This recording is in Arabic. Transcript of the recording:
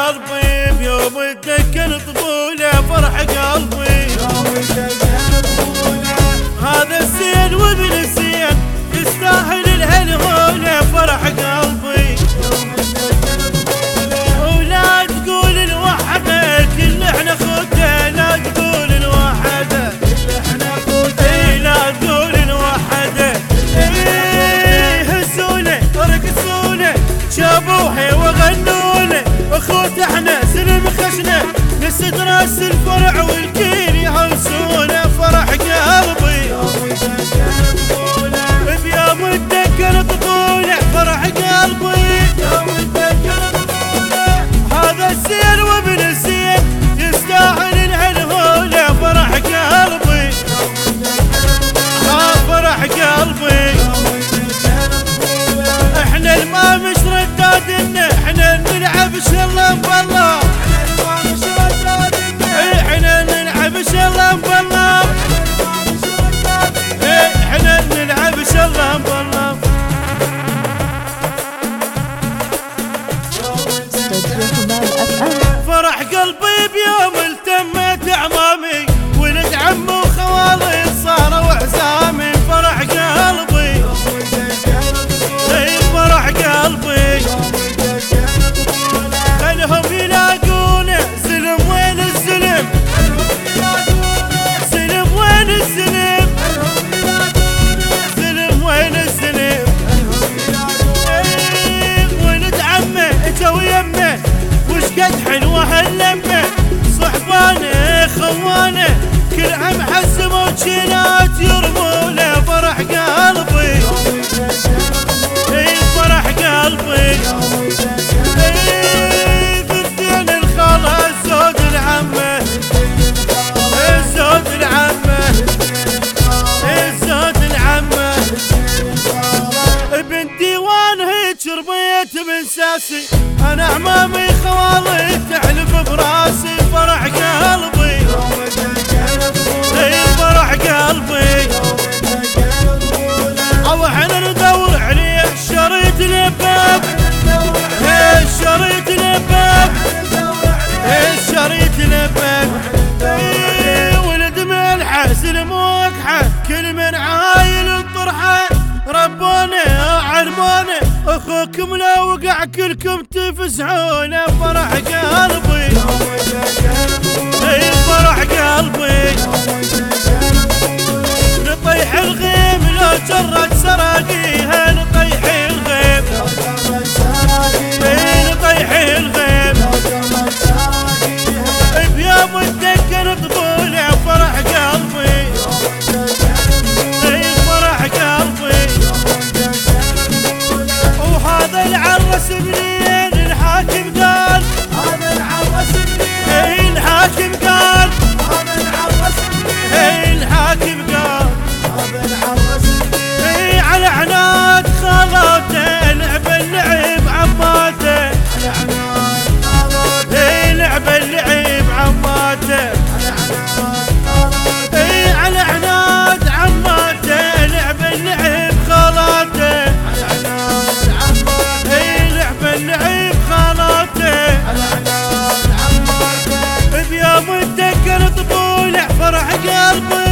قلبي بيوم اتذكر طفولة فرح قلبي. هذا الزين وابن الزين يستاهل الهلهولة فرح قلبي. ولا تقول الوحدة كل احنا خوته، لا تقول الوحدة لا تقول الوحدة. هزوله ورقصوله شابوه وغنوله اخوت احنا سلم خشنه نسد راس الفرع والكيل يهوسونه فرح قلبي. بيوم اتذكر طفوله فرح قلبي. هذا الزين وابن الزين يستاهل الهلهوله فرح قلبي. فرح قلبي. احنا الما مش ردادنا احنا نلعب شلا بالله. احنا نلعب شلا بالله. احنا نلعب شلا بالله. فرح قلبي بيوم التمت عمامي ولد عمي وخوالي صاروا عزامي فرح قلبي. فرح قلبي. خلهم يلاقونه زلم وين الزلم. زلم وين الزلم. زلم وين الزلم. ولد عمه اجا ويمه وش قد حلوه هاللمه. صحبانه خوانه كل عم حزموا جينات يرمونه فرح قلبي. فرح قلبي. بالدين الخالة الزود العمه الزود العمه الزود العمه. بنتي وانا هيج ربيت من ساسي انا عمامي خوالي تحلف براسي فرح قلبي. فرح قلبي. او احنا ندور عليه شريط الباب. الشريط الباب. الشريط الباب. ولد ملحه سلم وقحه كل من عايل الطرحه ربونا علمونا اخوكم لو وقع كلكم تفزعونه فرح قلبي. فرح قلبي. نطيح الغيم لو جرت سراقيها نطيح الغيم. نطيح الغيم. بيوم اتذكر طفولي فرح قلبي. فرح قلبي. وهذا العرس منين الحاكم قال. هذا العرس منين الحاكم قال. هذا العرس منين الحاكم قال. هذا العرس منين على عناد خالاته لعب اللعب عماته. لعب اللعب عماته. على عناد عماته لعب اللعب خالاته. لعب اللعب خالاته. بيوم اتذكر طفوله فرح قلبي.